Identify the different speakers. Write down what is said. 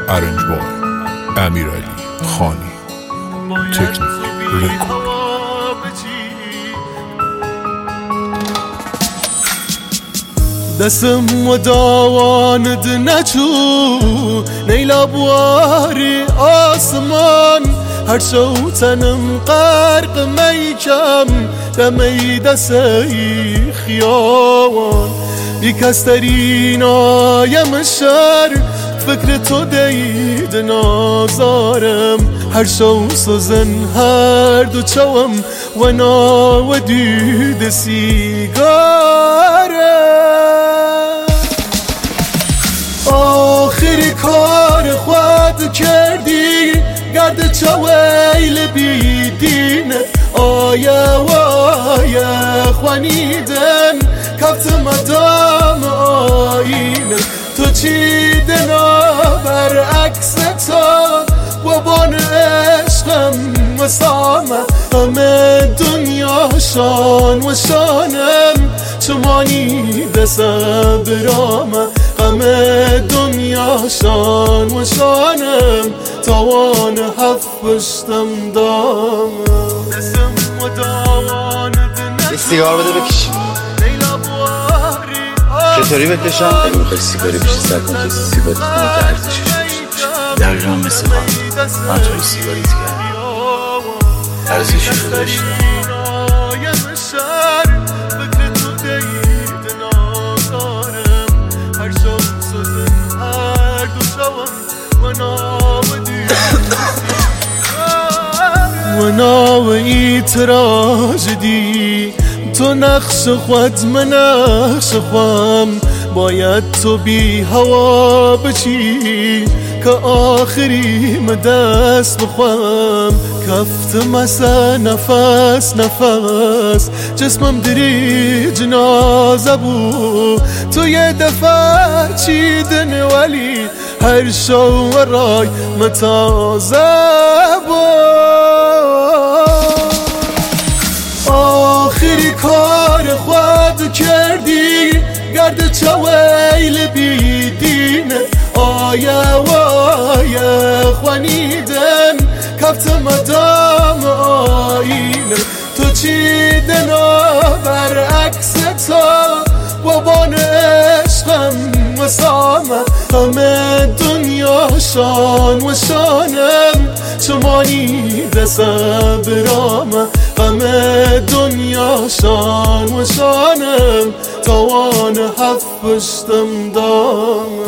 Speaker 1: ارنج بای امیرعلی خانی تکنیک رکورد.
Speaker 2: دستم مداواند نچو نیلا بواری آسمان هر شو تنم غرق میکم دمی دستی خیابان بیکسترین آیم شهر فکر تو دید نازارم هر شو سوزن هر دو چوم و ناو دید سیگارم آخری کار خود کردی گرد چویل بیدین آیا و آیا خوانیدن کفت مدام آینه تو چیدنا برعکس تو و بان عشقم و سامه همه دنیا شان و شانم چمانی دسته برامه همه دنیا شان و شانم توان هفت پشتم دامه
Speaker 3: یه سیگار بده بکشیم چطوری بکشم؟ اگه میخوای سیگاری بشی سر کن که سیگاری کنه که ارزشش بشه دقیقا مثل من توی سیگاریت کردم ارزشش رو داشتم
Speaker 2: و ناوی تراژدی تو نقش خود من نقش خوام باید تو بی هوا بچی که آخری دست بخوام کفت مسا نفس نفس جسمم دری جنازه بو تو یه دفعه چیدن ولی هر شو ورای متازه بو آخری کار خود کردی گرد چویل بیدین آیا و آیا خوانیدن کفت مدام آینه تو چیدن برعکس تو و بان عشقم و سامه همه دنیا شان و شانم چمانی دسته برامه همه دنیا شان و شانم توان هفت پشتم دامه